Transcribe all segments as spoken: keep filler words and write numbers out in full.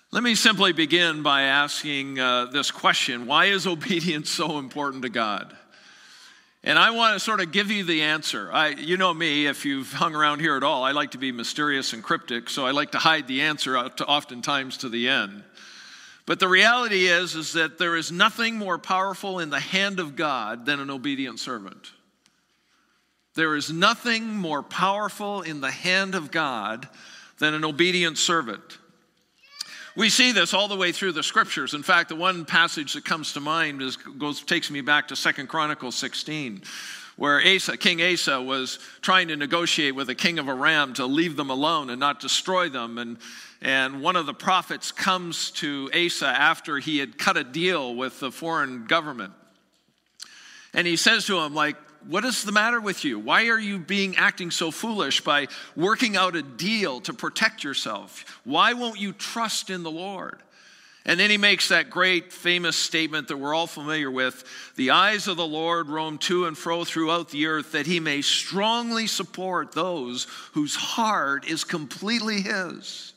Let me simply begin by asking uh, this question: why is obedience so important to God? And I want to sort of give you the answer. I, you know me, if you've hung around here at all, I like to be mysterious and cryptic, so I like to hide the answer out to oftentimes to the end. But the reality is, is that there is nothing more powerful in the hand of God than an obedient servant. There is nothing more powerful in the hand of God than an obedient servant. We see this all the way through the scriptures. In fact, the one passage that comes to mind is, goes, takes me back to Second Chronicles sixteen, where Asa, King Asa was trying to negotiate with the king of Aram to leave them alone and not destroy them. And, and one of the prophets comes to Asa after he had cut a deal with the foreign government. And he says to him, like, what is the matter with you? Why are you being acting so foolish by working out a deal to protect yourself? Why won't you trust in the Lord? And then he makes that great famous statement that we're all familiar with: the eyes of the Lord roam to and fro throughout the earth, that he may strongly support those whose heart is completely his.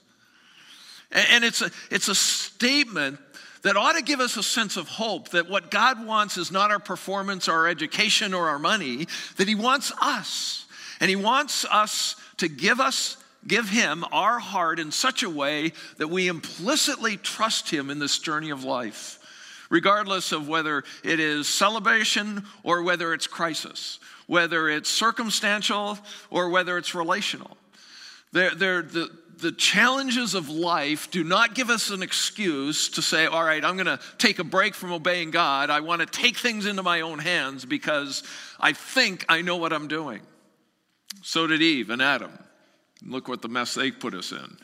And it's a, it's a statement that ought to give us a sense of hope that what God wants is not our performance, our education, or our money, that he wants us. And he wants us to give us, give him our heart in such a way that we implicitly trust him in this journey of life, regardless of whether it is celebration or whether it's crisis, whether it's circumstantial or whether it's relational. They're, they're, the, the challenges of life do not give us an excuse to say, all right, I'm going to take a break from obeying God. I want to take things into my own hands because I think I know what I'm doing. So did Eve and Adam. Look what the mess they put us in.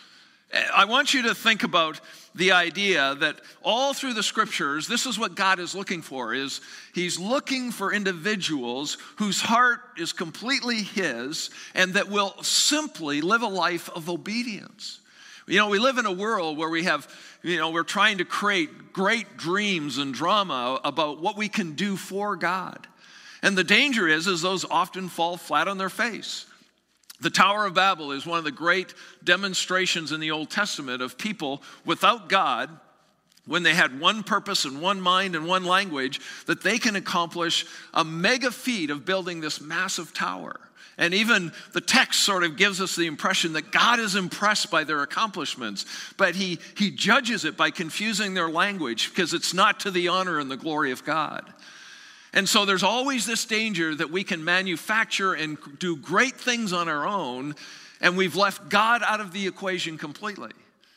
I want you to think about the idea that all through the scriptures, this is what God is looking for, is he's looking for individuals whose heart is completely his and that will simply live a life of obedience. You know, we live in a world where we have, you know, we're trying to create great dreams and drama about what we can do for God. And the danger is, is those often fall flat on their face. The Tower of Babel is one of the great demonstrations in the Old Testament of people without God, when they had one purpose and one mind and one language, that they can accomplish a mega feat of building this massive tower. And even the text sort of gives us the impression that God is impressed by their accomplishments, but he, he judges it by confusing their language because it's not to the honor and the glory of God. And so there's always this danger that we can manufacture and do great things on our own, and we've left God out of the equation completely.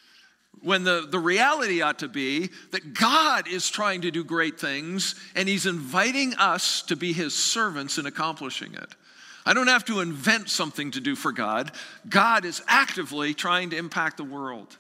When the, the reality ought to be that God is trying to do great things, and he's inviting us to be his servants in accomplishing it. I don't have to invent something to do for God. God is actively trying to impact the world.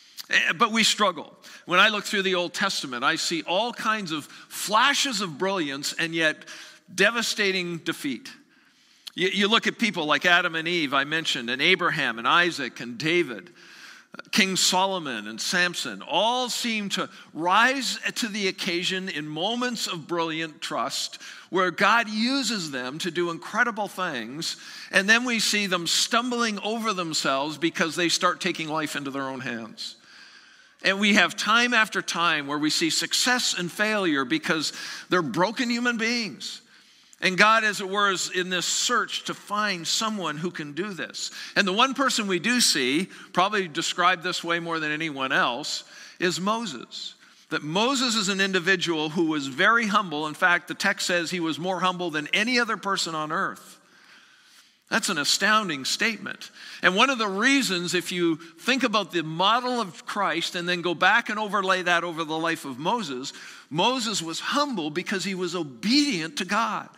But we struggle. When I look through the Old Testament, I see all kinds of flashes of brilliance and yet devastating defeat. You, you look at people like Adam and Eve, I mentioned, and Abraham and Isaac and David, King Solomon and Samson, all seem to rise to the occasion in moments of brilliant trust where God uses them to do incredible things, and then we see them stumbling over themselves because they start taking life into their own hands. And we have time after time where we see success and failure because they're broken human beings. And God, as it were, is in this search to find someone who can do this. And the one person we do see, probably described this way more than anyone else, is Moses. That Moses is an individual who was very humble. In fact, the text says he was more humble than any other person on earth. That's an astounding statement. And one of the reasons, if you think about the model of Christ and then go back and overlay that over the life of Moses, Moses was humble because he was obedient to God.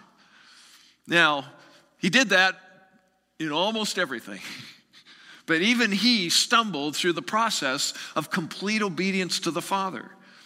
Now, he did that in almost everything. But even he stumbled through the process of complete obedience to the Father.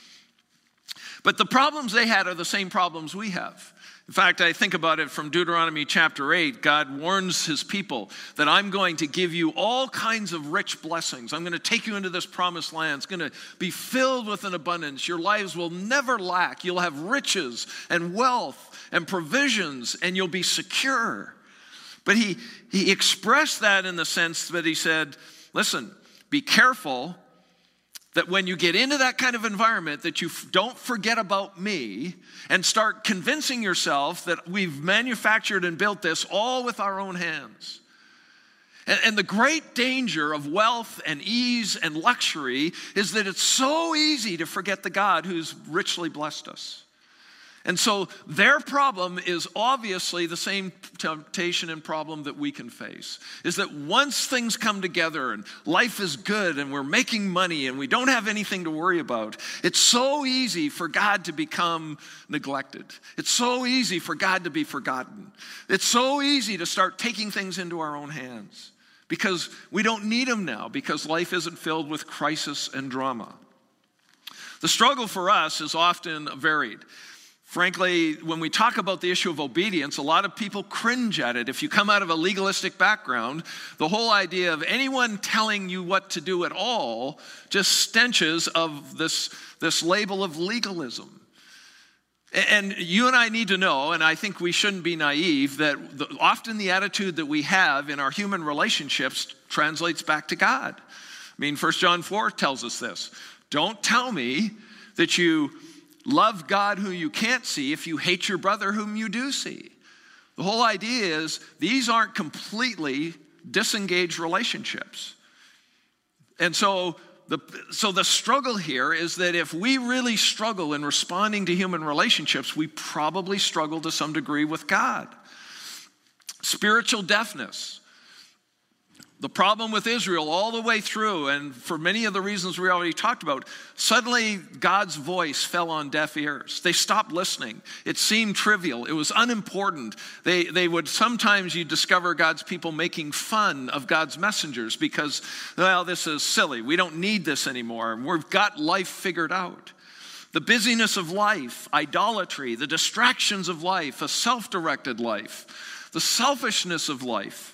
But the problems they had are the same problems we have. In fact, I think about it from Deuteronomy chapter eight. God warns his people that I'm going to give you all kinds of rich blessings. I'm going to take you into this promised land. It's going to be filled with an abundance. Your lives will never lack. You'll have riches and wealth and provisions, and you'll be secure. But he, he expressed that in the sense that he said, listen, be careful that when you get into that kind of environment, that you f- don't forget about me and start convincing yourself that we've manufactured and built this all with our own hands. And, and the great danger of wealth and ease and luxury is that it's so easy to forget the God who's richly blessed us. And so their problem is obviously the same temptation and problem that we can face, is that once things come together and life is good and we're making money and we don't have anything to worry about, it's so easy for God to become neglected. It's so easy for God to be forgotten. It's so easy to start taking things into our own hands because we don't need them now, because life isn't filled with crisis and drama. The struggle for us is often varied. Frankly, when we talk about the issue of obedience, a lot of people cringe at it. If you come out of a legalistic background, the whole idea of anyone telling you what to do at all just stenches of this, this label of legalism. And you and I need to know, and I think we shouldn't be naive, that the, often the attitude that we have in our human relationships translates back to God. I mean, First John four tells us this. Don't tell me that you love God who you can't see if you hate your brother whom you do see. The whole idea is these aren't completely disengaged relationships. And so the, so the struggle here is that if we really struggle in responding to human relationships, we probably struggle to some degree with God. Spiritual deafness. The problem with Israel all the way through, and for many of the reasons we already talked about, suddenly God's voice fell on deaf ears. They stopped listening. It seemed trivial. It was unimportant. They, they would sometimes, you discover God's people making fun of God's messengers because, well, this is silly. We don't need this anymore. We've got life figured out. The busyness of life, idolatry, the distractions of life, a self-directed life, the selfishness of life.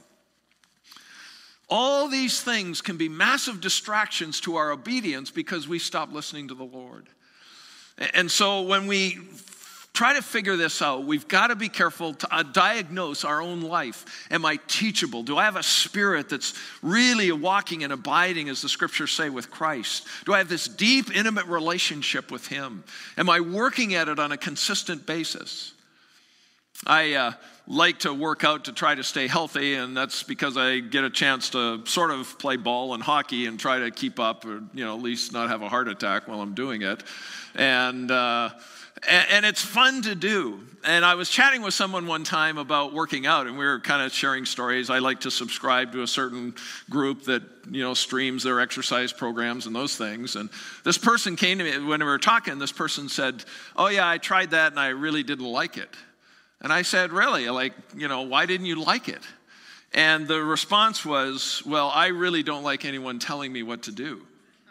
All these things can be massive distractions to our obedience because we stop listening to the Lord. And so when we try to figure this out, we've got to be careful to diagnose our own life. Am I teachable? Do I have a spirit that's really walking and abiding, as the scriptures say, with Christ? Do I have this deep, intimate relationship with Him? Am I working at it on a consistent basis? I uh, like to work out to try to stay healthy, and that's because I get a chance to sort of play ball and hockey and try to keep up, or you know, at least not have a heart attack while I'm doing it. And uh, and, and it's fun to do. And I was chatting with someone one time about working out, and we were kind of sharing stories. I like to subscribe to a certain group that, you know, streams their exercise programs and those things. And this person came to me when we were talking. This person said, "Oh yeah, I tried that, and I really didn't like it." And I said, really? Like, you know, why didn't you like it? And the response was, well, I really don't like anyone telling me what to do.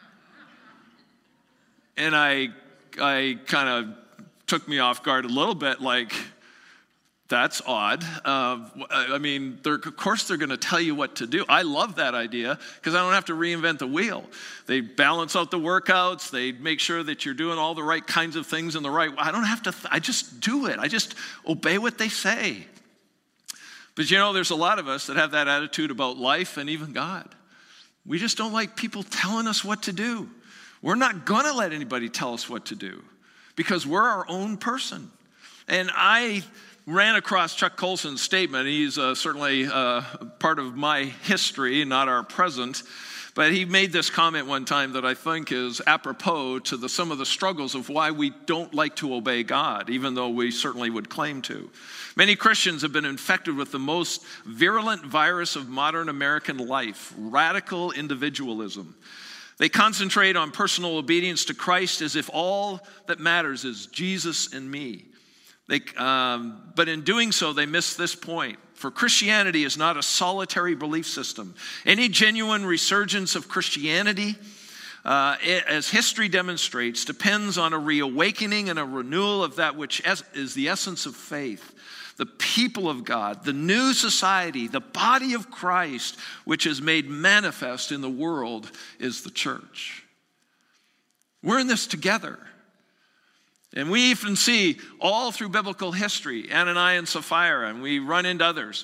And I, I kind of took me off guard a little bit, like, that's odd. Uh, I mean, of course they're going to tell you what to do. I love that idea because I don't have to reinvent the wheel. They balance out the workouts. They make sure that you're doing all the right kinds of things in the right way. I don't have to, th- I just do it. I just obey what they say. But you know, there's a lot of us that have that attitude about life and even God. We just don't like people telling us what to do. We're not going to let anybody tell us what to do because we're our own person. And I ran across Chuck Colson's statement. He's uh, certainly uh, part of my history, not our present. But he made this comment one time that I think is apropos to the, some of the struggles of why we don't like to obey God, even though we certainly would claim to. Many Christians have been infected with the most virulent virus of modern American life, radical individualism. They concentrate on personal obedience to Christ as if all that matters is Jesus and me. They, um, but in doing so, they miss this point. For Christianity is not a solitary belief system. Any genuine resurgence of Christianity, uh, it, as history demonstrates, depends on a reawakening and a renewal of that which es- is the essence of faith. The people of God, the new society, the body of Christ, which is made manifest in the world, is the church. We're in this together. And we even see all through biblical history, Ananias and Sapphira, and we run into others,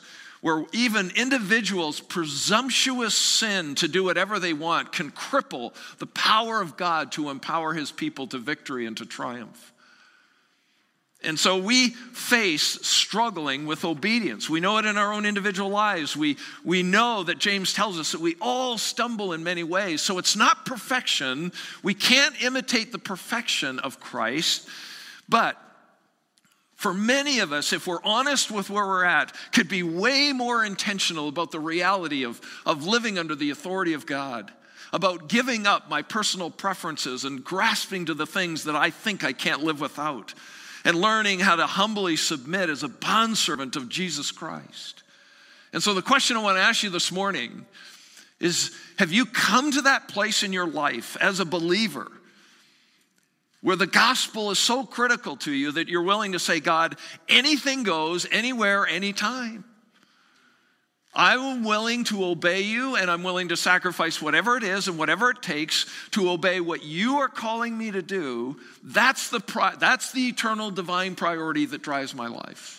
where even individuals' presumptuous sin to do whatever they want can cripple the power of God to empower his people to victory and to triumph. And so we face struggling with obedience. We know it in our own individual lives. We, we know that James tells us that we all stumble in many ways. So it's not perfection. We can't imitate the perfection of Christ. But for many of us, if we're honest with where we're at, could be way more intentional about the reality of, of living under the authority of God, about giving up my personal preferences and grasping to the things that I think I can't live without, and learning how to humbly submit as a bondservant of Jesus Christ. And so the question I want to ask you this morning is, have you come to that place in your life as a believer where the gospel is so critical to you that you're willing to say, God, anything goes, anywhere, anytime. I'm willing to obey you, and I'm willing to sacrifice whatever it is and whatever it takes to obey what you are calling me to do. That's the pri- that's the eternal divine priority that drives my life.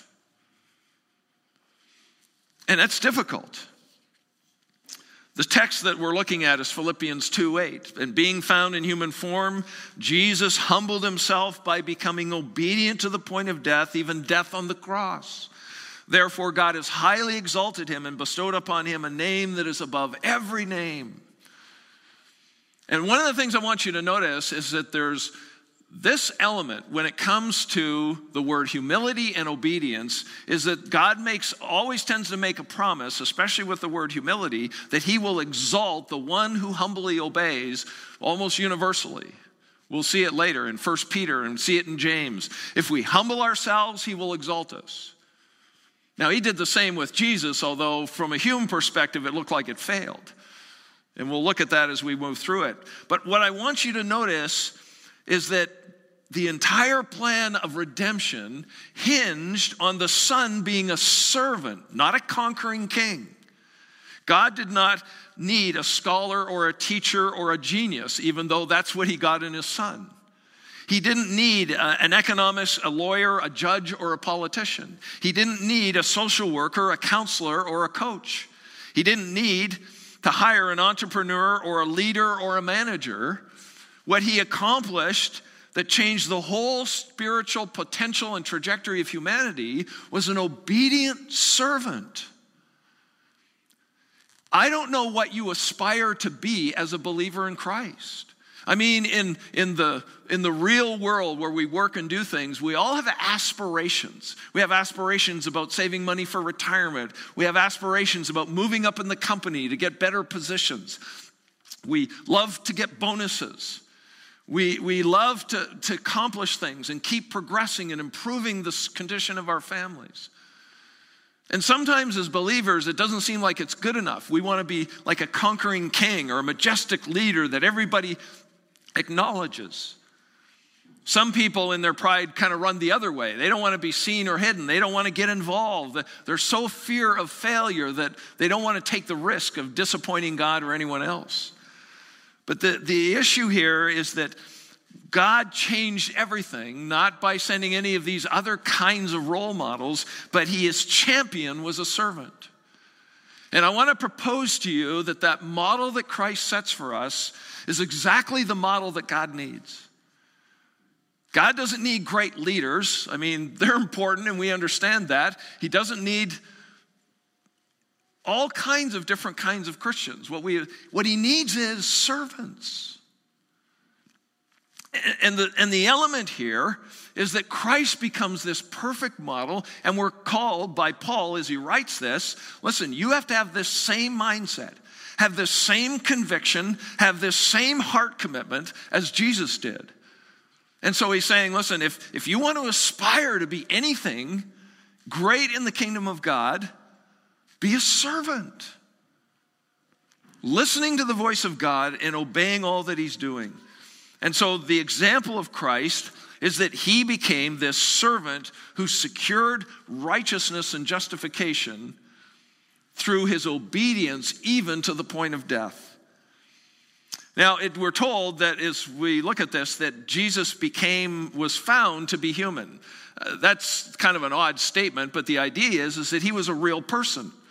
And that's difficult. The text that we're looking at is Philippians two eight. And being found in human form, Jesus humbled himself by becoming obedient to the point of death, even death on the cross. Therefore, God has highly exalted him and bestowed upon him a name that is above every name. And one of the things I want you to notice is that there's this element when it comes to the word humility and obedience, is that God makes always tends to make a promise, especially with the word humility, that he will exalt the one who humbly obeys almost universally. We'll see it later in First Peter and see it in James. If we humble ourselves, he will exalt us. Now, he did the same with Jesus, although from a human perspective, it looked like it failed. And we'll look at that as we move through it. But what I want you to notice is that the entire plan of redemption hinged on the Son being a servant, not a conquering king. God did not need a scholar or a teacher or a genius, even though that's what he got in his Son. He didn't need an economist, a lawyer, a judge, or a politician. He didn't need a social worker, a counselor, or a coach. He didn't need to hire an entrepreneur or a leader or a manager. What he accomplished that changed the whole spiritual potential and trajectory of humanity was an obedient servant. I don't know what you aspire to be as a believer in Christ. I mean, in, in, the, in the real world where we work and do things, we all have aspirations. We have aspirations about saving money for retirement. We have aspirations about moving up in the company to get better positions. We love to get bonuses. We, we love to, to accomplish things and keep progressing and improving the condition of our families. And sometimes as believers, it doesn't seem like it's good enough. We want to be like a conquering king or a majestic leader that everybody acknowledges. Some people in their pride kind of run the other way. They don't want to be seen or hidden. They don't want to get involved. They're so fear of failure that they don't want to take the risk of disappointing God or anyone else. But the, the issue here is that God changed everything, not by sending any of these other kinds of role models, but his champion was a servant. And I want to propose to you that that model that Christ sets for us is exactly the model that God needs. God doesn't need great leaders. I mean, they're important and we understand that. He doesn't need all kinds of different kinds of Christians. What we what he needs is servants. And the, and the element here is that Christ becomes this perfect model, and we're called by Paul as he writes this, listen, you have to have this same mindset, have this same conviction, have this same heart commitment as Jesus did. And so he's saying, listen, if, if you want to aspire to be anything great in the kingdom of God, be a servant. Listening to the voice of God and obeying all that he's doing. And so the example of Christ is that he became this servant who secured righteousness and justification through his obedience, even to the point of death. Now, it, we're told that as we look at this, that Jesus became, was found to be human. Uh, that's kind of an odd statement, but the idea is, is that he was a real person.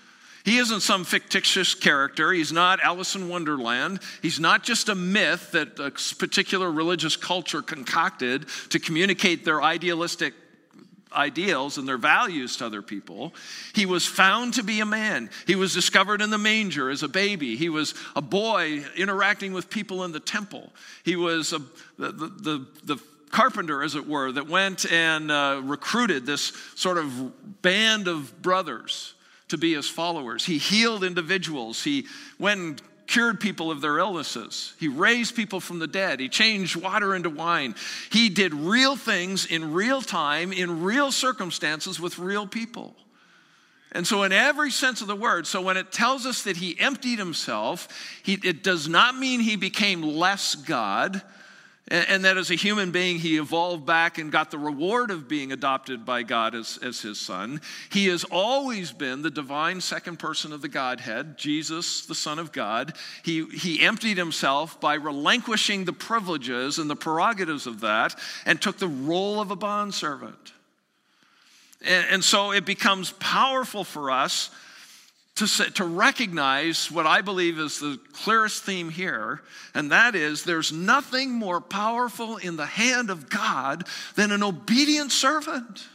He isn't some fictitious character. He's not Alice in Wonderland. He's not just a myth that a particular religious culture concocted to communicate their idealistic ideals and their values to other people. He was found to be a man. He was discovered in the manger as a baby. He was a boy interacting with people in the temple. He was a, the, the, the, the carpenter, as it were, that went and uh, recruited this sort of band of brothers to be his followers. He healed individuals. He went and cured people of their illnesses. He raised people from the dead. He changed water into wine. He did real things in real time, in real circumstances with real people. And so in every sense of the word, so when it tells us that he emptied himself, he, it does not mean he became less God, and, and that as a human being he evolved back and got the reward of being adopted by God as, as his son. He has always been the divine second person of the Godhead, Jesus, the Son of God. He, he emptied himself by relinquishing the privileges and the prerogatives of that and took the role of a bondservant. And, and so it becomes powerful for us To, to recognize what I believe is the clearest theme here, and that is there's nothing more powerful in the hand of God than an obedient servant.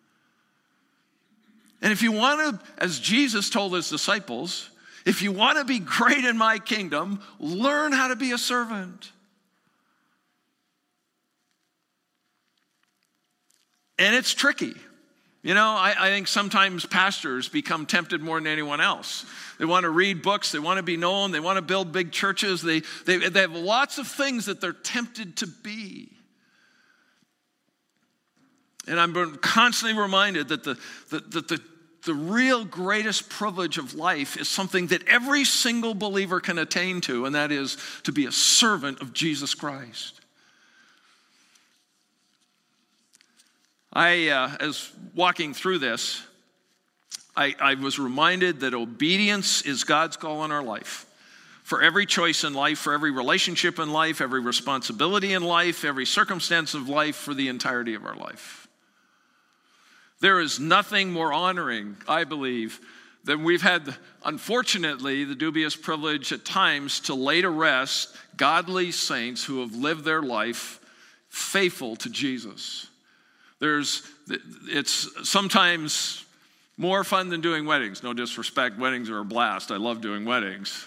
And if you want to, as Jesus told his disciples, if you want to be great in my kingdom, learn how to be a servant. And it's tricky. You know, I, I think sometimes pastors become tempted more than anyone else. They want to read books. They want to be known. They want to build big churches. They, they, they have lots of things that they're tempted to be. And I'm constantly reminded that the, the, the, the, the real greatest privilege of life is something that every single believer can attain to, and that is to be a servant of Jesus Christ. I, uh, as walking through this, I, I was reminded that obedience is God's call on our life. For every choice in life, for every relationship in life, every responsibility in life, every circumstance of life, for the entirety of our life. There is nothing more honoring, I believe, than we've had, unfortunately, the dubious privilege at times to lay to rest godly saints who have lived their life faithful to Jesus. There's, it's sometimes more fun than doing weddings. No disrespect, weddings are a blast. I love doing weddings.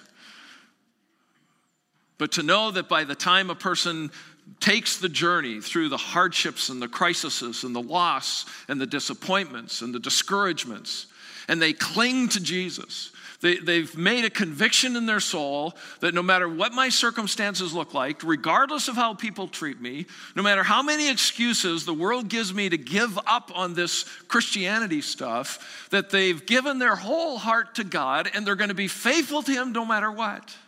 But to know that by the time a person takes the journey through the hardships and the crises and the loss and the disappointments and the discouragements, and they cling to Jesus, They, they've made a conviction in their soul that no matter what my circumstances look like, regardless of how people treat me, no matter how many excuses the world gives me to give up on this Christianity stuff, that they've given their whole heart to God and they're going to be faithful to him no matter what.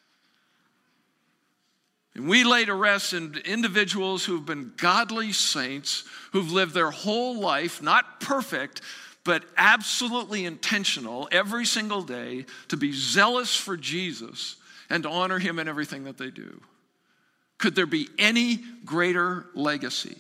And we lay to rest in individuals who've been godly saints, who've lived their whole life, not perfect, but absolutely intentional every single day to be zealous for Jesus and to honor him in everything that they do. Could there be any greater legacy?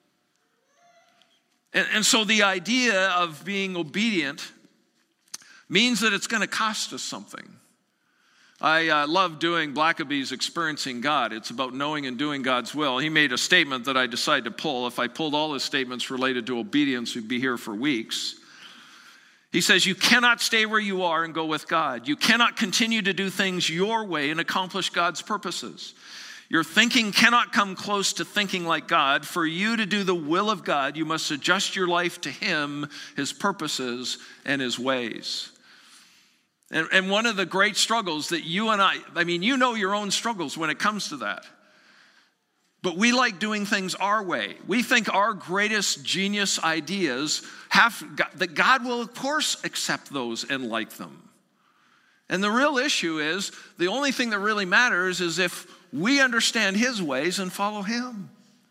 And, and so the idea of being obedient means that it's going to cost us something. I uh, love doing Blackaby's Experiencing God. It's about knowing and doing God's will. He made a statement that I decided to pull. If I pulled all his statements related to obedience, we'd be here for weeks. He says, you cannot stay where you are and go with God. You cannot continue to do things your way and accomplish God's purposes. Your thinking cannot come close to thinking like God. For you to do the will of God, you must adjust your life to him, his purposes, and his ways. And, and one of the great struggles that you and I, I mean, you know your own struggles when it comes to that. But we like doing things our way. We think our greatest genius ideas have, that God will, of course, accept those and like them. And the real issue is, the only thing that really matters is if we understand his ways and follow him.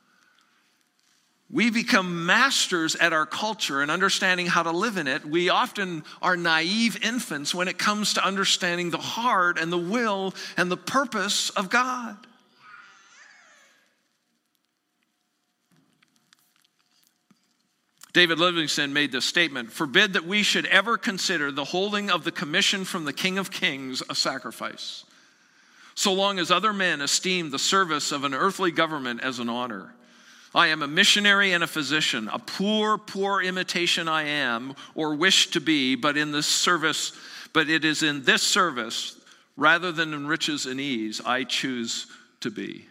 We become masters at our culture and understanding how to live in it. We often are naive infants when it comes to understanding the heart and the will and the purpose of God. David Livingstone made this statement: forbid that we should ever consider the holding of the commission from the King of Kings a sacrifice, so long as other men esteem the service of an earthly government as an honor. I am a missionary and a physician, a poor, poor imitation I am, or wish to be, but in this service, but it is in this service, rather than in riches and ease, I choose to be.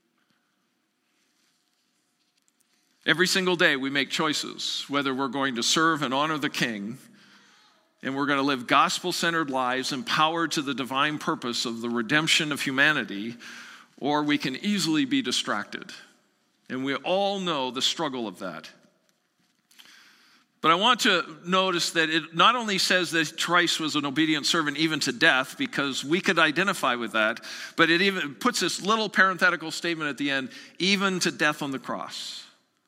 Every single day we make choices, whether we're going to serve and honor the King, and we're going to live gospel-centered lives empowered to the divine purpose of the redemption of humanity, or we can easily be distracted. And we all know the struggle of that. But I want to notice that it not only says that Christ was an obedient servant even to death, because we could identify with that, but it even puts this little parenthetical statement at the end, even to death on the cross.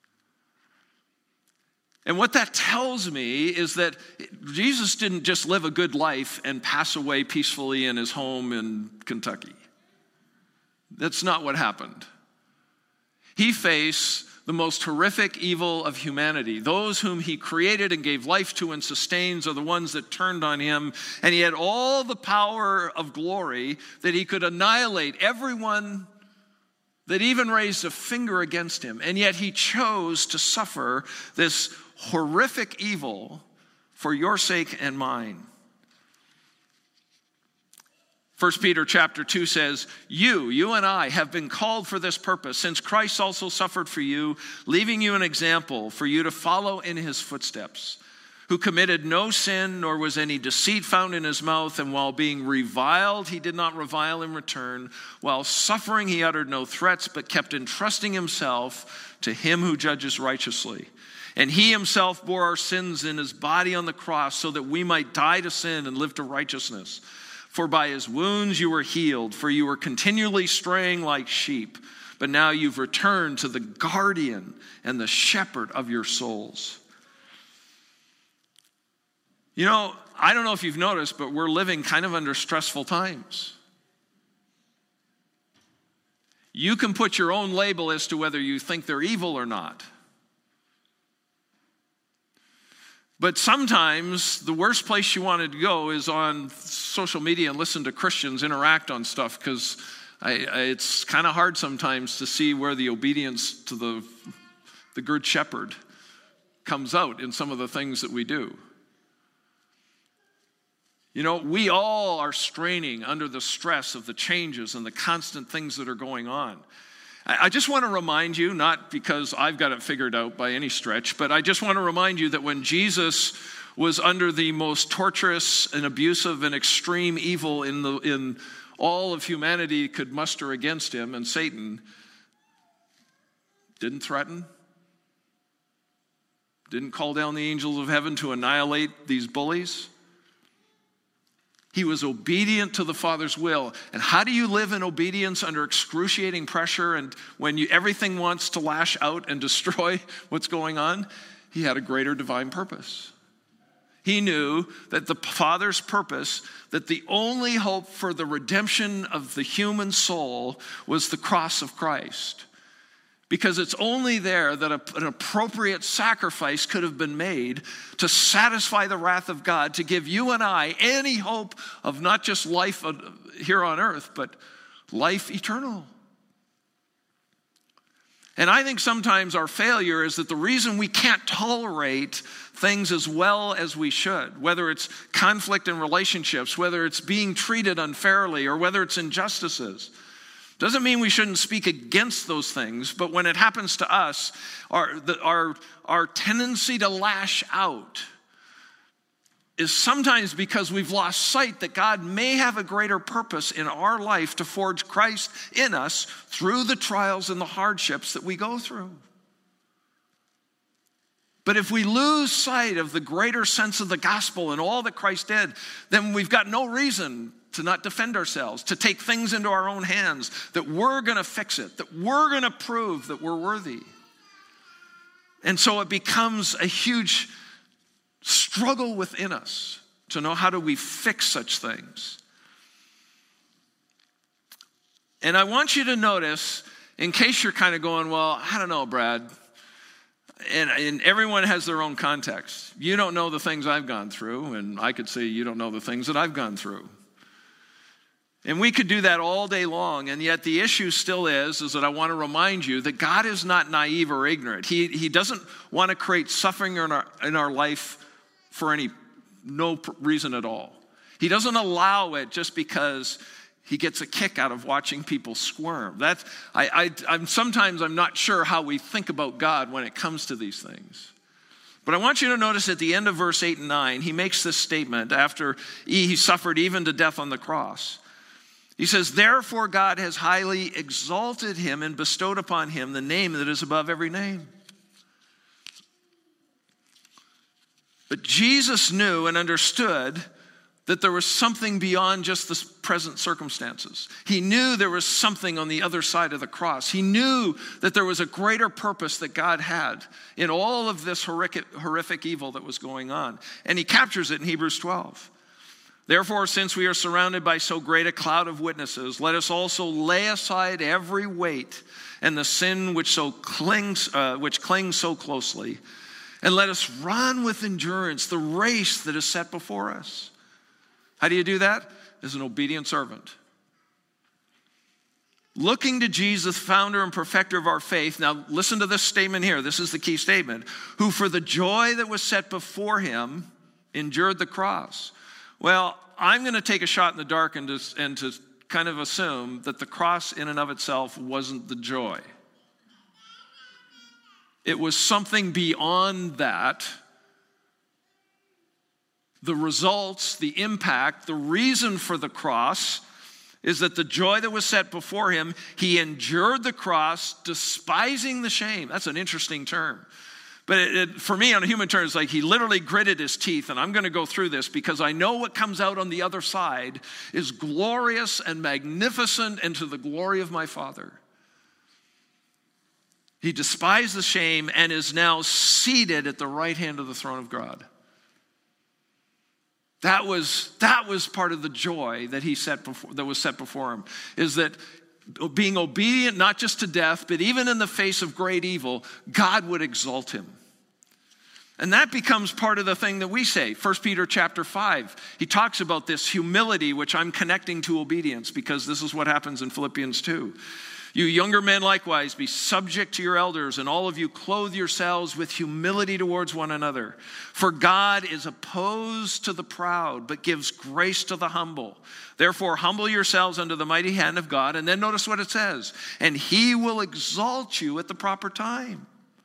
And what that tells me is that Jesus didn't just live a good life and pass away peacefully in his home in Kentucky. That's not what happened. He faced the most horrific evil of humanity. Those whom he created and gave life to and sustains are the ones that turned on him. And he had all the power of glory that he could annihilate everyone that even raised a finger against him. And yet he chose to suffer this horrific evil for your sake and mine. First Peter chapter two says, You, you and I have been called for this purpose, since Christ also suffered for you, leaving you an example for you to follow in his footsteps, who committed no sin, nor was any deceit found in his mouth, and while being reviled, he did not revile in return. While suffering, he uttered no threats, but kept entrusting himself to him who judges righteously. And he himself bore our sins in his body on the cross, so that we might die to sin and live to righteousness. For by his wounds you were healed, for you were continually straying like sheep, but now you've returned to the guardian and the shepherd of your souls. You know, I don't know if you've noticed, but we're living kind of under stressful times. You can put your own label as to whether you think they're evil or not. But sometimes the worst place you wanted to go is on social media and listen to Christians interact on stuff, because I, I, it's kind of hard sometimes to see where the obedience to the, the good shepherd comes out in some of the things that we do. You know, we all are straining under the stress of the changes and the constant things that are going on. I just want to remind you, not because I've got it figured out by any stretch, but I just want to remind you that when Jesus was under the most torturous and abusive and extreme evil in the in all of humanity could muster against him, and Satan didn't threaten, didn't call down the angels of heaven to annihilate these bullies. He was obedient to the Father's will. And how do you live in obedience under excruciating pressure and when you, everything wants to lash out and destroy what's going on? He had a greater divine purpose. He knew that the Father's purpose, that the only hope for the redemption of the human soul was the cross of Christ. Because it's only there that a, an appropriate sacrifice could have been made to satisfy the wrath of God, to give you and I any hope of not just life here on earth, but life eternal. And I think sometimes our failure is that the reason we can't tolerate things as well as we should, whether it's conflict in relationships, whether it's being treated unfairly, or whether it's injustices, doesn't mean we shouldn't speak against those things, but when it happens to us, our, the, our, our tendency to lash out is sometimes because we've lost sight that God may have a greater purpose in our life to forge Christ in us through the trials and the hardships that we go through. But if we lose sight of the greater sense of the gospel and all that Christ did, then we've got no reason to not defend ourselves, to take things into our own hands, that we're going to fix it, that we're going to prove that we're worthy. And so it becomes a huge struggle within us to know how do we fix such things. And I want you to notice, in case you're kind of going, well, I don't know, Brad, and, and everyone has their own context. You don't know the things I've gone through, and I could say you don't know the things that I've gone through. And we could do that all day long, and yet the issue still is, is that I want to remind you that God is not naive or ignorant. He, he doesn't want to create suffering in our, in our life for any, no reason at all. He doesn't allow it just because he gets a kick out of watching people squirm. That's, I, I, I'm, sometimes I'm not sure how we think about God when it comes to these things. But I want you to notice at the end of verse eight and nine, he makes this statement after he suffered even to death on the cross. He says, therefore God has highly exalted him and bestowed upon him the name that is above every name. But Jesus knew and understood that there was something beyond just the present circumstances. He knew there was something on the other side of the cross. He knew that there was a greater purpose that God had in all of this horrific, horrific evil that was going on. And he captures it in Hebrews twelve. Therefore, since we are surrounded by so great a cloud of witnesses, let us also lay aside every weight and the sin which so clings, uh, which clings so closely, and let us run with endurance the race that is set before us. How do you do that? As an obedient servant. Looking to Jesus, founder and perfecter of our faith. Now, listen to this statement here. This is the key statement. Who for the joy that was set before him endured the cross. Well, I'm going to take a shot in the dark and to, and to kind of assume that the cross in and of itself wasn't the joy. It was something beyond that. The results, the impact, the reason for the cross is that the joy that was set before him, he endured the cross, despising the shame. That's an interesting term. But it, it, for me, on a human term, it's like he literally gritted his teeth, and I'm going to go through this because I know what comes out on the other side is glorious and magnificent and to the glory of my Father. He despised the shame and is now seated at the right hand of the throne of God. That was, that was part of the joy that he set before, that was set before him, is that being obedient not just to death, but even in the face of great evil, God would exalt him. And that becomes part of the thing that we say. First Peter chapter five, he talks about this humility, which I'm connecting to obedience, because this is what happens in Philippians two. You younger men likewise, be subject to your elders, and all of you clothe yourselves with humility towards one another. For God is opposed to the proud, but gives grace to the humble. Therefore, humble yourselves under the mighty hand of God. And then notice what it says. And he will exalt you at the proper time.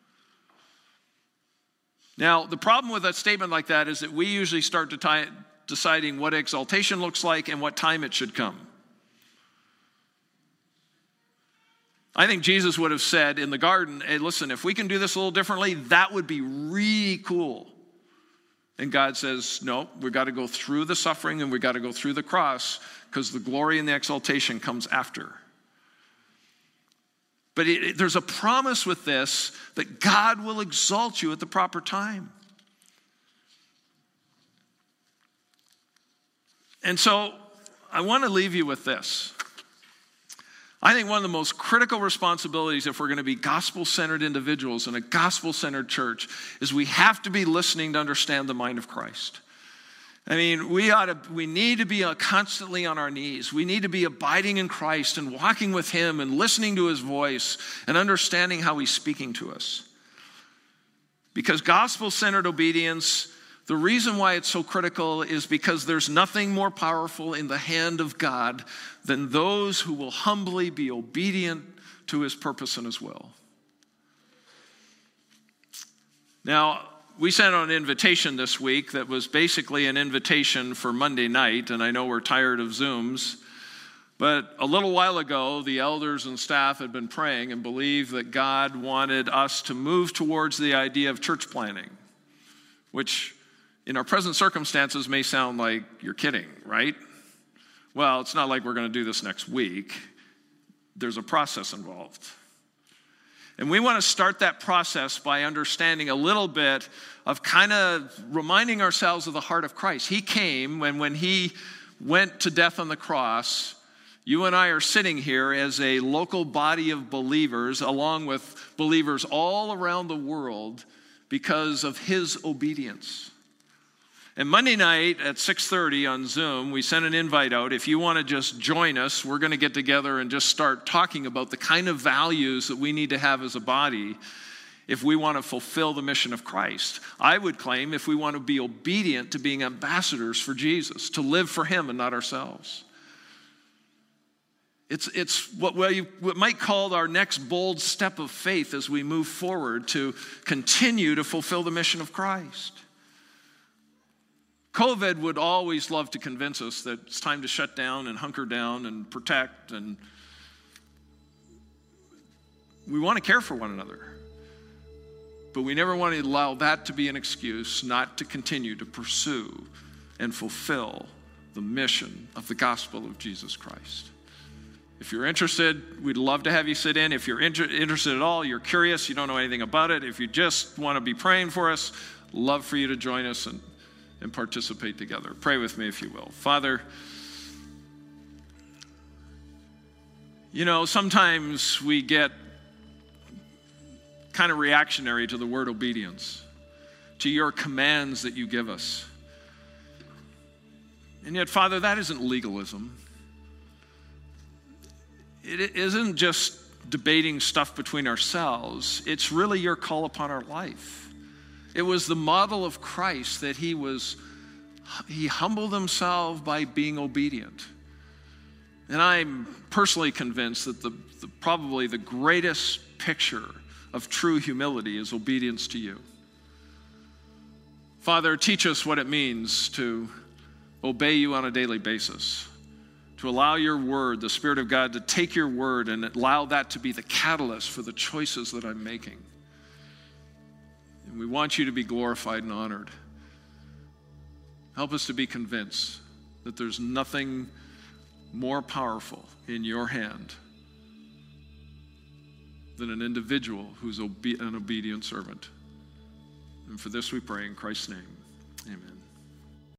Now, the problem with that statement like that is that we usually start to tie, deciding what exaltation looks like and what time it should come. I think Jesus would have said in the garden, hey, listen, if we can do this a little differently, that would be really cool. And God says, no, we've got to go through the suffering and we've got to go through the cross because the glory and the exaltation comes after. But it, it, there's a promise with this that God will exalt you at the proper time. And so I want to leave you with this. I think one of the most critical responsibilities if we're going to be gospel-centered individuals in a gospel-centered church is we have to be listening to understand the mind of Christ. I mean, we ought to, we need to be constantly on our knees. We need to be abiding in Christ and walking with him and listening to his voice and understanding how he's speaking to us. Because gospel-centered obedience, the reason why it's so critical is because there's nothing more powerful in the hand of God than those who will humbly be obedient to his purpose and his will. Now, we sent out an invitation this week that was basically an invitation for Monday night, and I know we're tired of Zooms, but a little while ago, the elders and staff had been praying and believed that God wanted us to move towards the idea of church planning, which in our present circumstances may sound like you're kidding, right? Well, it's not like we're going to do this next week. There's a process involved. And we want to start that process by understanding a little bit of kind of reminding ourselves of the heart of Christ. He came when, when he went to death on the cross, You and I are sitting here as a local body of believers, along with believers all around the world, because of his obedience. And Monday night at six thirty on Zoom, we sent an invite out. If you want to just join us, we're going to get together and just start talking about the kind of values that we need to have as a body if we want to fulfill the mission of Christ. I would claim if we want to be obedient to being ambassadors for Jesus, to live for him and not ourselves. It's, it's what we what might call our next bold step of faith as we move forward to continue to fulfill the mission of Christ. COVID would always love to convince us that it's time to shut down and hunker down and protect, and we want to care for one another. But we never want to allow that to be an excuse not to continue to pursue and fulfill the mission of the gospel of Jesus Christ. If you're interested, we'd love to have you sit in. If you're inter- interested at all, you're curious, you don't know anything about it, if you just want to be praying for us, love for you to join us and and participate together. Pray with me if you will. Father, you know, sometimes we get kind of reactionary to the word obedience, to your commands that you give us. And yet, Father, that isn't legalism. It isn't just debating stuff between ourselves. It's really your call upon our life. It was the model of Christ that he was, he humbled himself by being obedient. And I'm personally convinced that the, the probably the greatest picture of true humility is obedience to you. Father, teach us what it means to obey you on a daily basis, to allow your word, the Spirit of God, to take your word and allow that to be the catalyst for the choices that I'm making. And we want you to be glorified and honored. Help us to be convinced that there's nothing more powerful in your hand than an individual who's obe- an obedient servant. And for this we pray in Christ's name. Amen.